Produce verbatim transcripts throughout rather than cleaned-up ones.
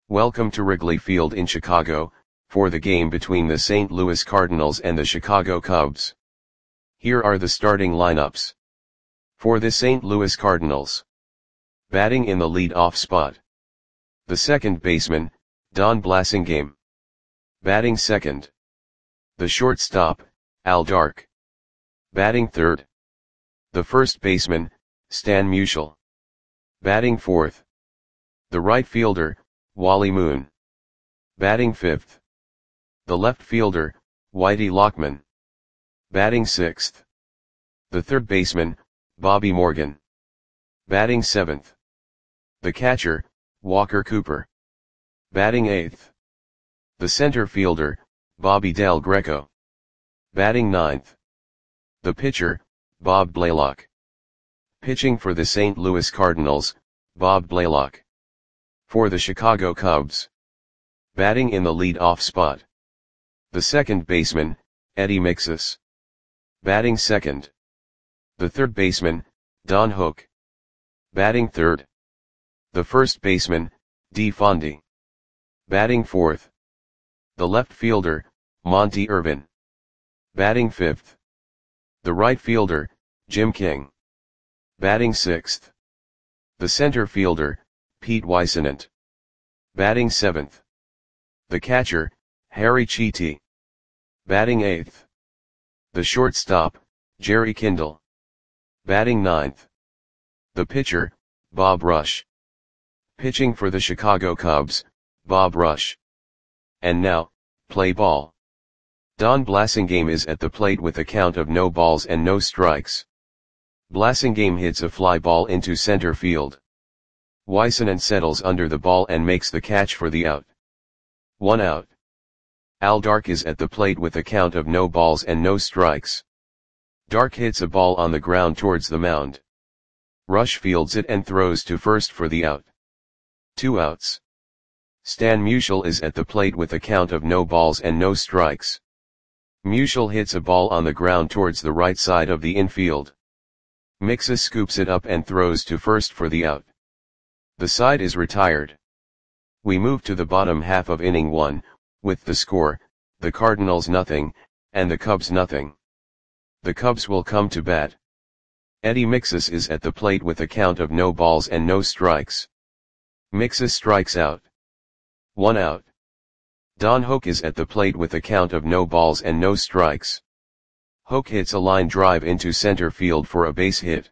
Welcome to Wrigley Field in Chicago, for the game between the Saint Louis Cardinals and the Chicago Cubs. Here are the starting lineups. For the Saint Louis Cardinals. Batting in the lead-off spot. The second baseman, Don Blasingame. Batting second. The shortstop, Al Dark. Batting third. The first baseman, Stan Musial. Batting fourth. The right fielder, Wally Moon. Batting fifth. The left fielder, Whitey Lockman. Batting sixth. The third baseman, Bobby Morgan. Batting seventh. The catcher, Walker Cooper. Batting eighth. The center fielder, Bobby Del Greco. Batting ninth. The pitcher, Bob Blaylock. Pitching for the Saint Louis Cardinals, Bob Blaylock. For the Chicago Cubs. Batting in the lead-off spot. The second baseman, Eddie Mixas. Batting second. The third baseman, Don Hook. Batting third. The first baseman, Dee Fondy. Batting fourth. The left fielder, Monte Irvin. Batting fifth. The right fielder, Jim King. Batting sixth. The center fielder, Pete Weissenant. Batting seventh. The catcher, Harry Cheety. Batting eighth. The shortstop, Jerry Kindle. Batting ninth. The pitcher, Bob Rush. Pitching for the Chicago Cubs, Bob Rush. And now, play ball. Don Blasingame is at the plate with a count of no balls and no strikes. Blasingame hits a fly ball into center field. Weissenant settles under the ball and makes the catch for the out. One out. Al Dark is at the plate with a count of no balls and no strikes. Dark hits a ball on the ground towards the mound. Rush fields it and throws to first for the out. Two outs. Stan Musial is at the plate with a count of no balls and no strikes. Musial hits a ball on the ground towards the right side of the infield. Mixas scoops it up and throws to first for the out. The side is retired. We move to the bottom half of inning one, with the score, the Cardinals nothing, and the Cubs nothing. The Cubs will come to bat. Eddie Mixas is at the plate with a count of no balls and no strikes. Mixas strikes out. One out. Don Hook is at the plate with a count of no balls and no strikes. Hook hits a line drive into center field for a base hit.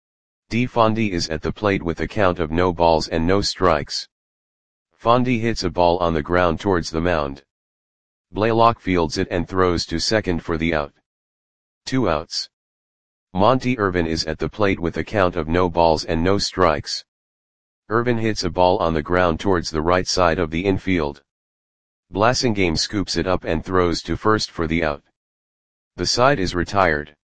Dee Fondy is at the plate with a count of no balls and no strikes. Fondy hits a ball on the ground towards the mound. Blaylock fields it and throws to second for the out. Two outs. Monte Irvin is at the plate with a count of no balls and no strikes. Irvin hits a ball on the ground towards the right side of the infield. Blasingame scoops it up and throws to first for the out. The side is retired.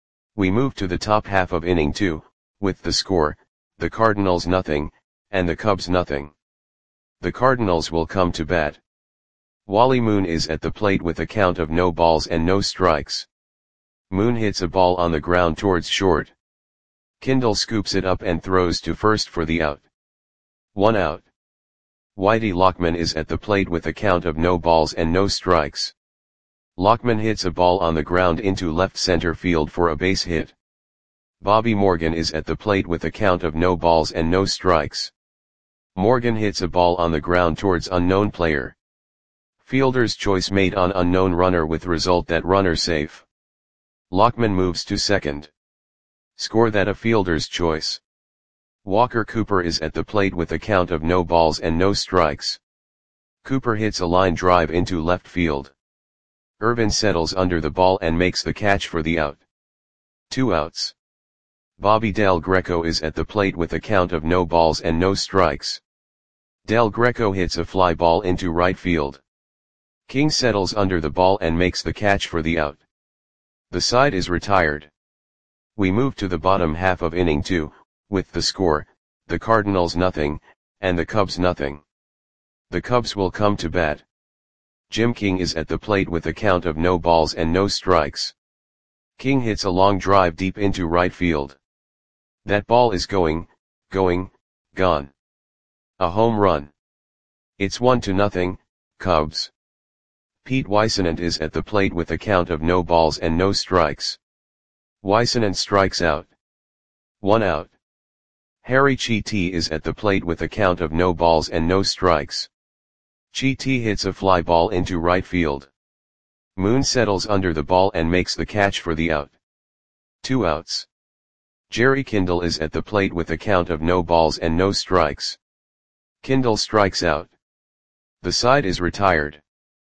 We move to the top half of inning two, with the score, the Cardinals nothing, and the Cubs nothing. The Cardinals will come to bat. Wally Moon is at the plate with a count of no balls and no strikes. Moon hits a ball on the ground towards short. Kindle scoops it up and throws to first for the out. One out. Whitey Lockman is at the plate with a count of no balls and no strikes. Lockman hits a ball on the ground into left center field for a base hit. Bobby Morgan is at the plate with a count of no balls and no strikes. Morgan hits a ball on the ground towards unknown player. Fielder's choice made on unknown runner with result that runner safe. Lockman moves to second. Score that a fielder's choice. Walker Cooper is at the plate with a count of no balls and no strikes. Cooper hits a line drive into left field. Irvin settles under the ball and makes the catch for the out. Two outs. Bobby Del Greco is at the plate with a count of no balls and no strikes. Del Greco hits a fly ball into right field. King settles under the ball and makes the catch for the out. The side is retired. We move to the bottom half of inning two, with the score, the Cardinals nothing, and the Cubs nothing. The Cubs will come to bat. Jim King is at the plate with a count of no balls and no strikes. King hits a long drive deep into right field. That ball is going, going, gone. A home run. It's one to nothing, Cubs. Pete Weissenant is at the plate with a count of no balls and no strikes. Weissenant strikes out. One out. Harry Chiti is at the plate with a count of no balls and no strikes. Chiti hits a fly ball into right field. Moon settles under the ball and makes the catch for the out. Two outs. Jerry Kindle is at the plate with a count of no balls and no strikes. Kindle strikes out. The side is retired.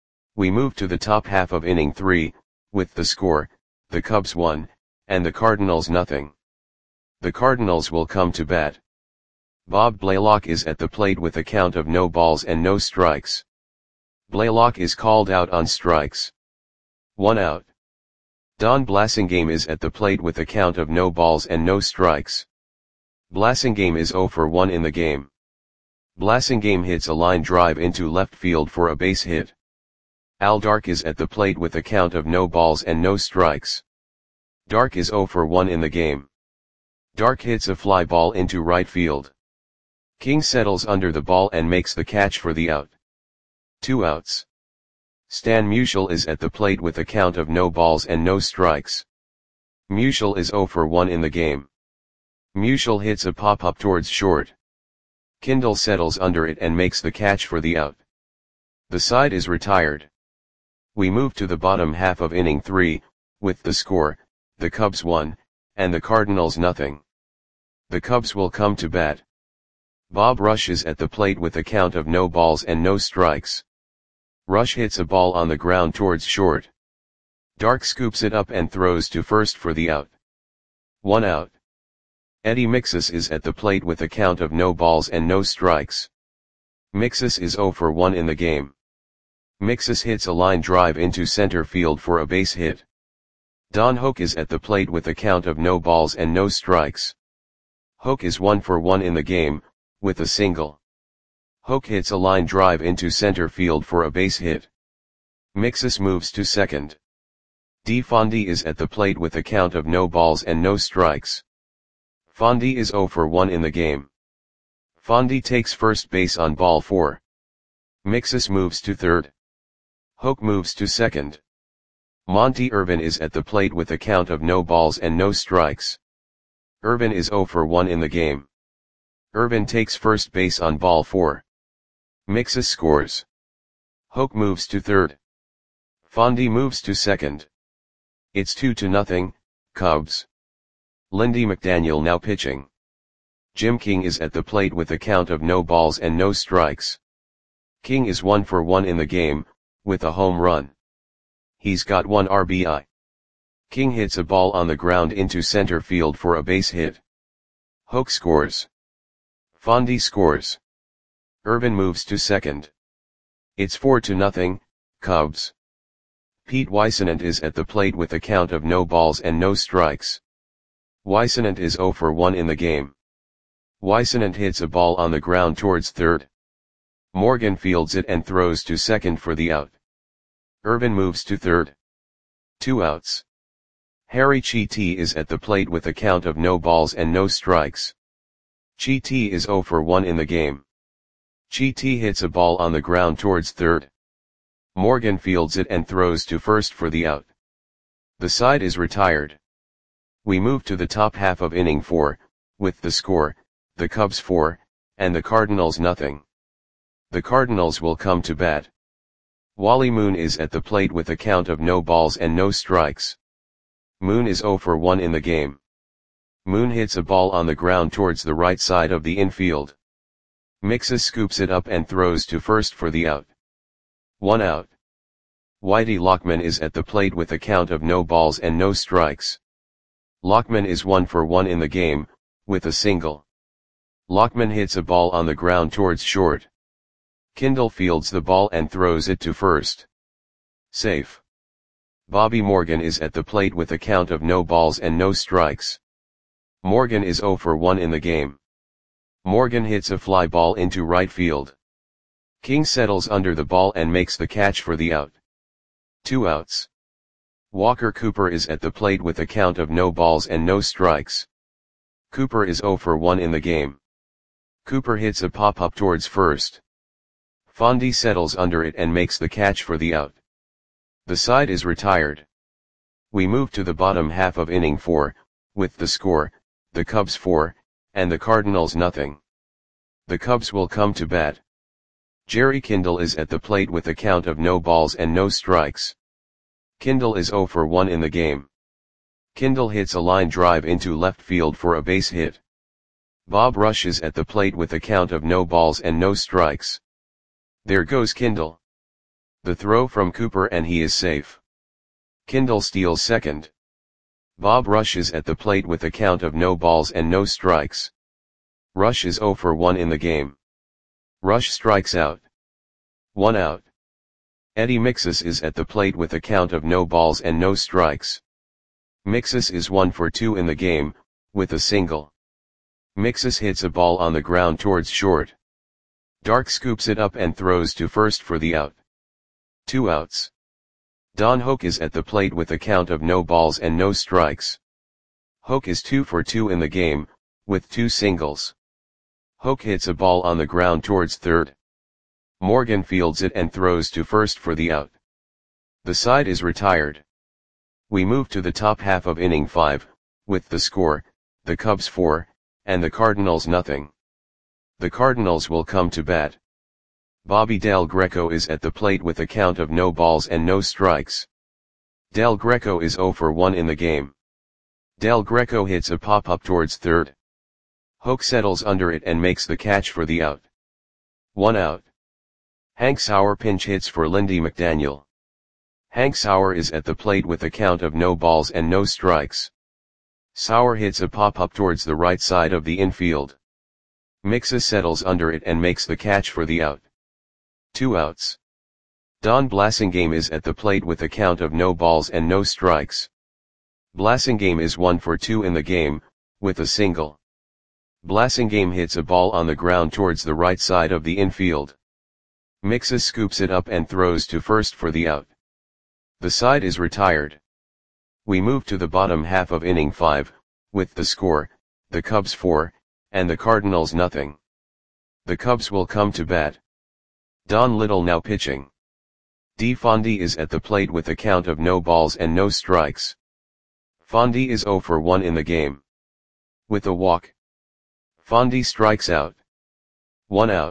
We move to the top half of inning three, with the score, the Cubs one, and the Cardinals nothing. The Cardinals will come to bat. Bob Blaylock is at the plate with a count of no balls and no strikes. Blaylock is called out on strikes. One out. Don Blasingame is at the plate with a count of no balls and no strikes. Blasingame is oh for one in the game. Blasingame hits a line drive into left field for a base hit. Al Dark is at the plate with a count of no balls and no strikes. Dark is oh for one in the game. Dark hits a fly ball into right field. King settles under the ball and makes the catch for the out. Two outs. Stan Musial is at the plate with a count of no balls and no strikes. Musial is oh for one in the game. Musial hits a pop-up towards short. Kindle settles under it and makes the catch for the out. The side is retired. We move to the bottom half of inning three, with the score, the Cubs one, and the Cardinals nothing. The Cubs will come to bat. Bob Rush is at the plate with a count of no balls and no strikes. Rush hits a ball on the ground towards short. Dark scoops it up and throws to first for the out. One out. Eddie Mixus is at the plate with a count of no balls and no strikes. Mixus is oh for one in the game. Mixus hits a line drive into center field for a base hit. Don Hoke is at the plate with a count of no balls and no strikes. Hoke is one for one in the game, with a single. Hoke hits a line drive into center field for a base hit. Mixus moves to second. D. Fondy is at the plate with a count of no balls and no strikes. Fondy is oh for one in the game. Fondy takes first base on ball four. Mixus moves to third. Hoke moves to second. Monty Irvin is at the plate with a count of no balls and no strikes. Irvin is oh for one in the game. Irvin takes first base on ball four. Mixus scores. Hoke moves to third. Fondy moves to second. It's two to nothing, Cubs. Lindy McDaniel now pitching. Jim King is at the plate with a count of no balls and no strikes. King is one for one in the game, with a home run. He's got one R B I. King hits a ball on the ground into center field for a base hit. Hoke scores. Fondy scores. Irvin moves to second. It's four to nothing, Cubs. Pete Weissenant is at the plate with a count of no balls and no strikes. Weissenant is oh for one in the game. Weissenant hits a ball on the ground towards third. Morgan fields it and throws to second for the out. Irvin moves to third. Two outs. Harry Chiti is at the plate with a count of no balls and no strikes. Chiti is oh for one in the game. Chiti hits a ball on the ground towards third. Morgan fields it and throws to first for the out. The side is retired. We move to the top half of inning four, with the score, the Cubs four, and the Cardinals nothing. The Cardinals will come to bat. Wally Moon is at the plate with a count of no balls and no strikes. Moon is oh for one in the game. Moon hits a ball on the ground towards the right side of the infield. Mixus scoops it up and throws to first for the out. One out. Whitey Lockman is at the plate with a count of no balls and no strikes. Lockman is one for one in the game, with a single. Lockman hits a ball on the ground towards short. Kindle fields the ball and throws it to first. Safe. Bobby Morgan is at the plate with a count of no balls and no strikes. Morgan is oh for one in the game. Morgan hits a fly ball into right field. King settles under the ball and makes the catch for the out. Two outs. Walker Cooper is at the plate with a count of no balls and no strikes. Cooper is oh for one in the game. Cooper hits a pop-up towards first. Fondy settles under it and makes the catch for the out. The side is retired. We move to the bottom half of inning four, with the score, the Cubs four, and the Cardinals nothing. The Cubs will come to bat. Jerry Kindle is at the plate with a count of no balls and no strikes. Kindle is oh for one in the game. Kindle hits a line drive into left field for a base hit. Bob Rush is at the plate with a count of no balls and no strikes. There goes Kindle. The throw from Cooper and he is safe. Kindle steals second. Bob Rush is at the plate with a count of no balls and no strikes. Rush is oh for one in the game. Rush strikes out. One out. Eddie Mixus is at the plate with a count of no balls and no strikes. Mixus is one for two in the game, with a single. Mixus hits a ball on the ground towards short. Dark scoops it up and throws to first for the out. Two outs. Don Hoak is at the plate with a count of no balls and no strikes. Hoak is two for two in the game, with two singles. Hoak hits a ball on the ground towards third. Morgan fields it and throws to first for the out. The side is retired. We move to the top half of inning five, with the score, the Cubs four, and the Cardinals nothing. The Cardinals will come to bat. Bobby Del Greco is at the plate with a count of no balls and no strikes. Del Greco is oh for one in the game. Del Greco hits a pop-up towards third. Hoak settles under it and makes the catch for the out. One out. Hank Sauer pinch hits for Lindy McDaniel. Hank Sauer is at the plate with a count of no balls and no strikes. Sauer hits a pop-up towards the right side of the infield. Mixus settles under it and makes the catch for the out. Two outs. Don Blasingame is at the plate with a count of no balls and no strikes. Blasingame is one for two in the game, with a single. Blasingame hits a ball on the ground towards the right side of the infield. Mixus scoops it up and throws to first for the out. The side is retired. We move to the bottom half of inning five, with the score, the Cubs four, and the Cardinals nothing. The Cubs will come to bat. Don Little now pitching. D. Fondy is at the plate with a count of no balls and no strikes. Fondy is oh for one in the game. With a walk. Fondy strikes out. One out.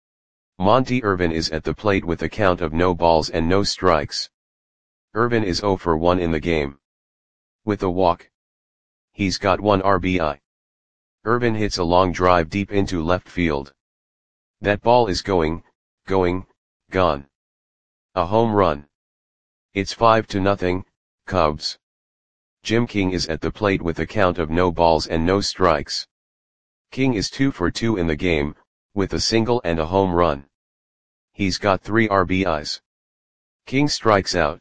Monty Irvin is at the plate with a count of no balls and no strikes. Irvin is oh for one in the game. With a walk. He's got one R B I. Irvin hits a long drive deep into left field. That ball is going, going, gone. A home run. It's five to nothing, Cubs. Jim King is at the plate with a count of no balls and no strikes. King is two for two in the game, with a single and a home run. He's got three R B Is. King strikes out.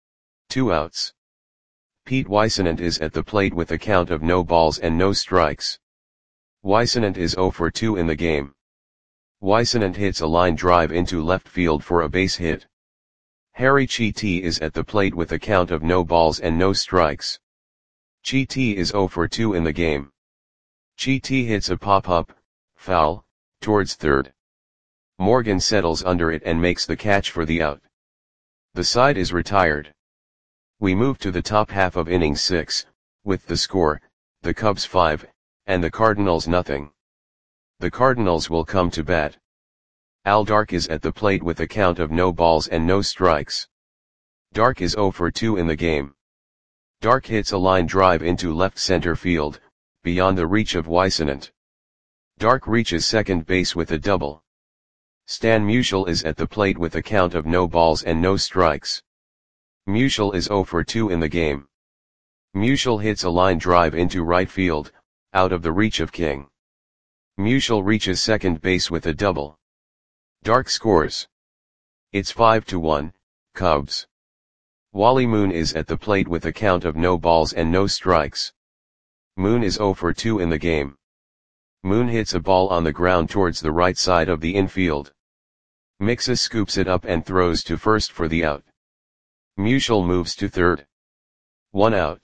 Two outs. Pete Weissenant is at the plate with a count of no balls and no strikes. Weissenant is oh for two in the game. Weissenant hits a line drive into left field for a base hit. Harry Chiti is at the plate with a count of no balls and no strikes. Chiti is oh for two in the game. Chiti hits a pop-up, foul, towards third. Morgan settles under it and makes the catch for the out. The side is retired. We move to the top half of inning six, with the score, the Cubs five, and the Cardinals nothing. The Cardinals will come to bat. Al Dark is at the plate with a count of no balls and no strikes. Dark is oh for two in the game. Dark hits a line drive into left center field, beyond the reach of Weissenant. Dark reaches second base with a double. Stan Musial is at the plate with a count of no balls and no strikes. Musial is oh for two in the game. Musial hits a line drive into right field, out of the reach of King. Musial reaches second base with a double. Dark scores. It's five to one, Cubs. Wally Moon is at the plate with a count of no balls and no strikes. Moon is oh for two in the game. Moon hits a ball on the ground towards the right side of the infield. Mixus scoops it up and throws to first for the out. Musial moves to third. One out.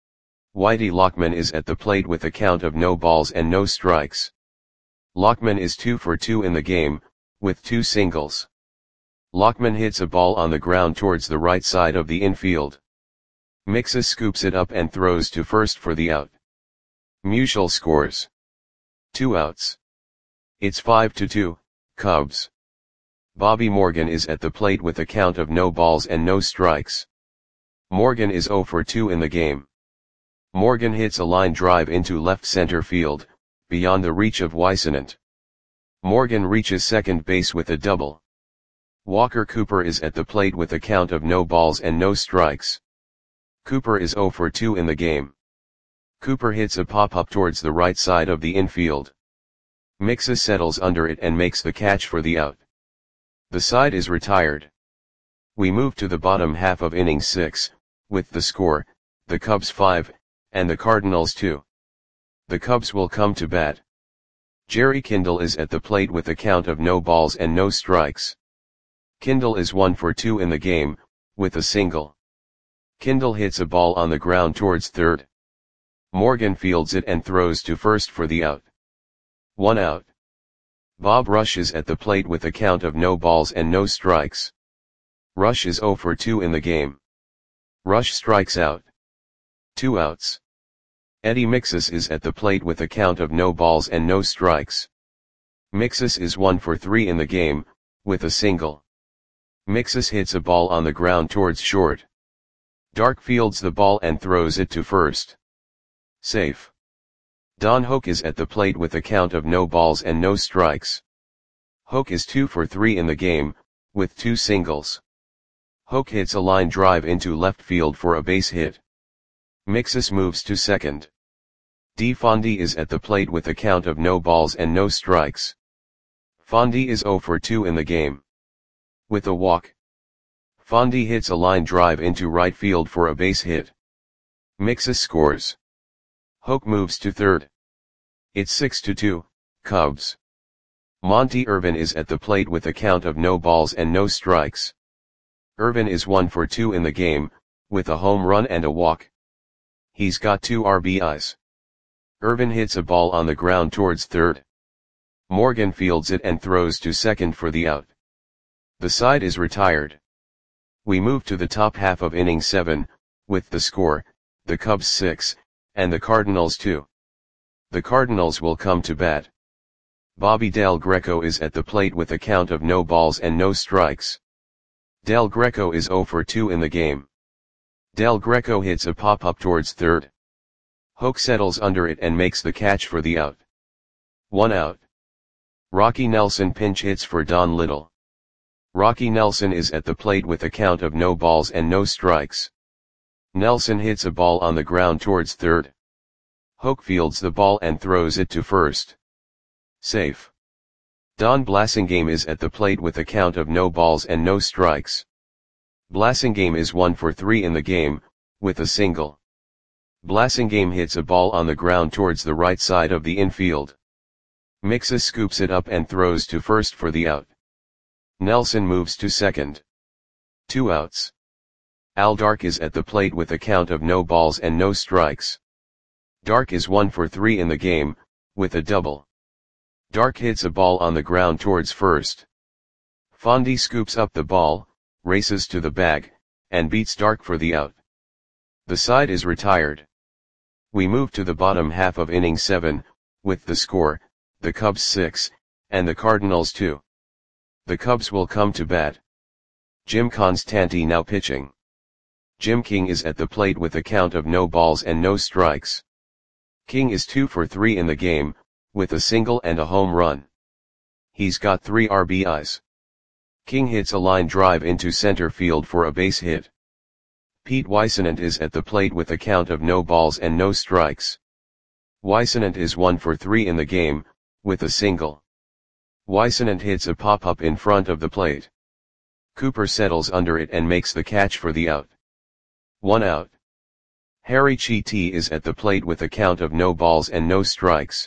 Whitey Lockman is at the plate with a count of no balls and no strikes. Lockman is two for two in the game, with two singles. Lockman hits a ball on the ground towards the right side of the infield. Mixus scoops it up and throws to first for the out. Musial scores. Two outs. It's five to two, Cubs. Bobby Morgan is at the plate with a count of no balls and no strikes. Morgan is oh for two in the game. Morgan hits a line drive into left center field, beyond the reach of Whisenant. Morgan reaches second base with a double. Walker Cooper is at the plate with a count of no balls and no strikes. Cooper is oh for two in the game. Cooper hits a pop-up towards the right side of the infield. Mixus settles under it and makes the catch for the out. The side is retired. We move to the bottom half of inning six, with the score, the Cubs five, and the Cardinals two. The Cubs will come to bat. Jerry Kindle is at the plate with a count of no balls and no strikes. Kindle is one for two in the game, with a single. Kindle hits a ball on the ground towards third. Morgan fields it and throws to first for the out. One out. Bob Rush is at the plate with a count of no balls and no strikes. Rush is oh for two in the game. Rush strikes out. Two outs. Eddie Mixus is at the plate with a count of no balls and no strikes. Mixus is one for three in the game, with a single. Mixus hits a ball on the ground towards short. Dark fields the ball and throws it to first. Safe. Don Hoak is at the plate with a count of no balls and no strikes. Hoak is two for three in the game, with two singles. Hoak hits a line drive into left field for a base hit. Mixus moves to second. D. Fondy is at the plate with a count of no balls and no strikes. Fondy is oh for two in the game. With a walk. Fondy hits a line drive into right field for a base hit. Mixus scores. Hoak moves to third. It's six to two, Cubs. Monty Irvin is at the plate with a count of no balls and no strikes. Irvin is one for two in the game, with a home run and a walk. He's got two R B Is. Irvin hits a ball on the ground towards third. Morgan fields it and throws to second for the out. The side is retired. We move to the top half of inning seven, with the score, the Cubs six, and the Cardinals two. The Cardinals will come to bat. Bobby Del Greco is at the plate with a count of no balls and no strikes. Del Greco is oh for two in the game. Del Greco hits a pop-up towards third. Hoak settles under it and makes the catch for the out. One out. Rocky Nelson pinch hits for Don Little. Rocky Nelson is at the plate with a count of no balls and no strikes. Nelson hits a ball on the ground towards third. Hoak fields the ball and throws it to first. Safe. Don Blasingame is at the plate with a count of no balls and no strikes. Blasingame is one for three in the game, with a single. Blasingame hits a ball on the ground towards the right side of the infield. Mixus scoops it up and throws to first for the out. Nelson moves to second. Two outs. Al Dark is at the plate with a count of no balls and no strikes. Dark is one for three in the game, with a double. Dark hits a ball on the ground towards first. Fondy scoops up the ball, races to the bag, and beats Dark for the out. The side is retired. We move to the bottom half of inning seven, with the score, the Cubs six, and the Cardinals two. The Cubs will come to bat. Jim Constanti now pitching. Jim King is at the plate with a count of no balls and no strikes. King is two for three in the game, with a single and a home run. He's got three R B Is. King hits a line drive into center field for a base hit. Pete Whisenant is at the plate with a count of no balls and no strikes. Whisenant is one for three in the game, with a single. Whisenant hits a pop-up in front of the plate. Cooper settles under it and makes the catch for the out. One out. Harry Chiti is at the plate with a count of no balls and no strikes.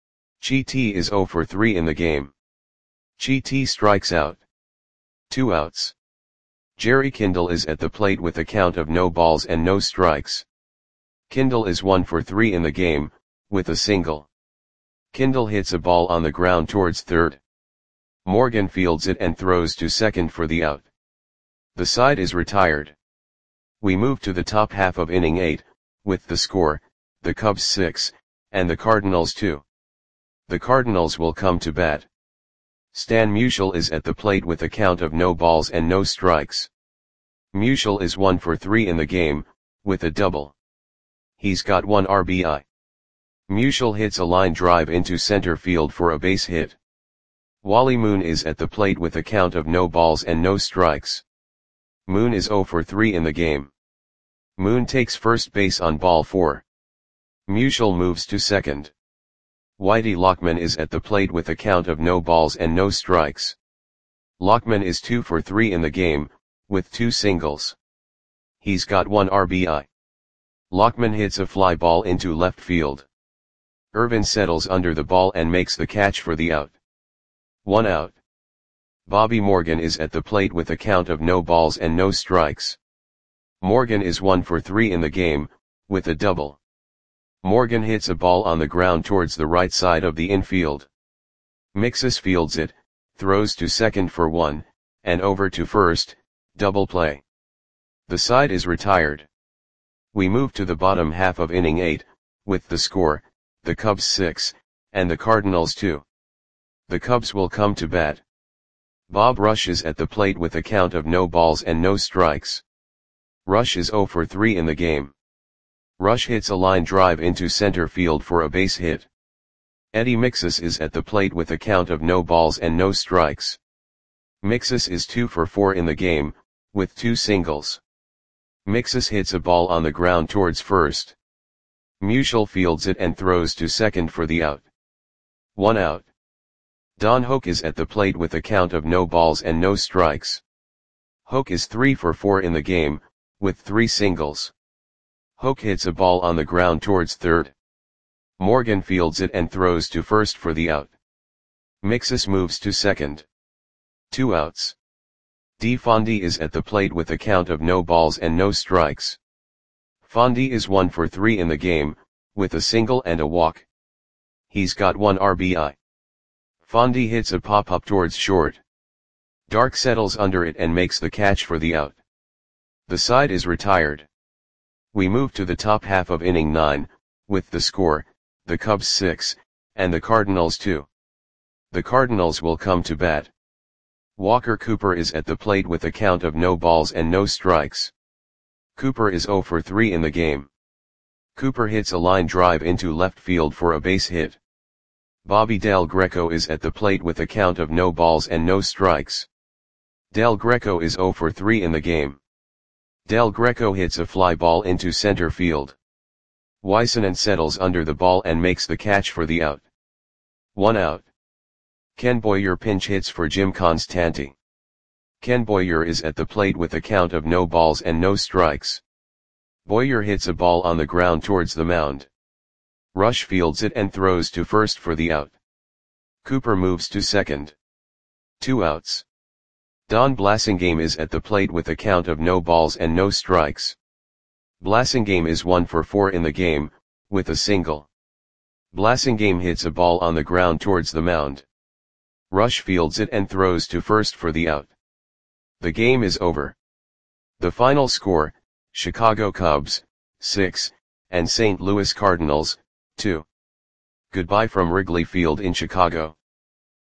Chiti is oh for three in the game. Chiti strikes out. Two outs. Jerry Kindle is at the plate with a count of no balls and no strikes. Kindle is one for three in the game, with a single. Kindle hits a ball on the ground towards third. Morgan fields it and throws to second for the out. The side is retired. We move to the top half of inning eight, with the score, the Cubs six, and the Cardinals two. The Cardinals will come to bat. Stan Musial is at the plate with a count of no balls and no strikes. Musial is one for three in the game, with a double. He's got one R B I. Musial hits a line drive into center field for a base hit. Wally Moon is at the plate with a count of no balls and no strikes. Moon is zero for three in the game. Moon takes first base on ball four. Musial moves to second. Whitey Lockman is at the plate with a count of no balls and no strikes. Lockman is two for three in the game, with two singles. He's got one R B I. Lockman hits a fly ball into left field. Irvin settles under the ball and makes the catch for the out. One out. Bobby Morgan is at the plate with a count of no balls and no strikes. Morgan is one for three in the game, with a double. Morgan hits a ball on the ground towards the right side of the infield. Mixus fields it, throws to second for one, and over to first, double play. The side is retired. We move to the bottom half of inning eight, with the score, the Cubs six, and the Cardinals two. The Cubs will come to bat. Bob Rush is at the plate with a count of no balls and no strikes. Rush is zero for three in the game. Rush hits a line drive into center field for a base hit. Eddie Mixus is at the plate with a count of no balls and no strikes. Mixus is two for four in the game, with two singles. Mixus hits a ball on the ground towards first. Musial fields it and throws to second for the out. One out. Don Hoke is at the plate with a count of no balls and no strikes. Hoke is three for four in the game, with three singles. Hoke hits a ball on the ground towards third. Morgan fields it and throws to first for the out. Mixus moves to second. Two outs. D. Fondy is at the plate with a count of no balls and no strikes. Fondy is one for three in the game, with a single and a walk. He's got one R B I. Fondy hits a pop-up towards short. Dark settles under it and makes the catch for the out. The side is retired. We move to the top half of inning nine, with the score, the Cubs six, and the Cardinals two. The Cardinals will come to bat. Walker Cooper is at the plate with a count of no balls and no strikes. Cooper is zero for three in the game. Cooper hits a line drive into left field for a base hit. Bobby Del Greco is at the plate with a count of no balls and no strikes. Del Greco is zero for three in the game. Del Greco hits a fly ball into center field. Wysonen settles under the ball and makes the catch for the out. One out. Ken Boyer pinch hits for Jim Constanti. Ken Boyer is at the plate with a count of no balls and no strikes. Boyer hits a ball on the ground towards the mound. Rush fields it and throws to first for the out. Cooper moves to second. Two outs. Don Blasingame is at the plate with a count of no balls and no strikes. Blasingame is one for four in the game, with a single. Blasingame hits a ball on the ground towards the mound. Rush fields it and throws to first for the out. The game is over. The final score, Chicago Cubs, six, and Saint Louis Cardinals, two. Goodbye from Wrigley Field in Chicago.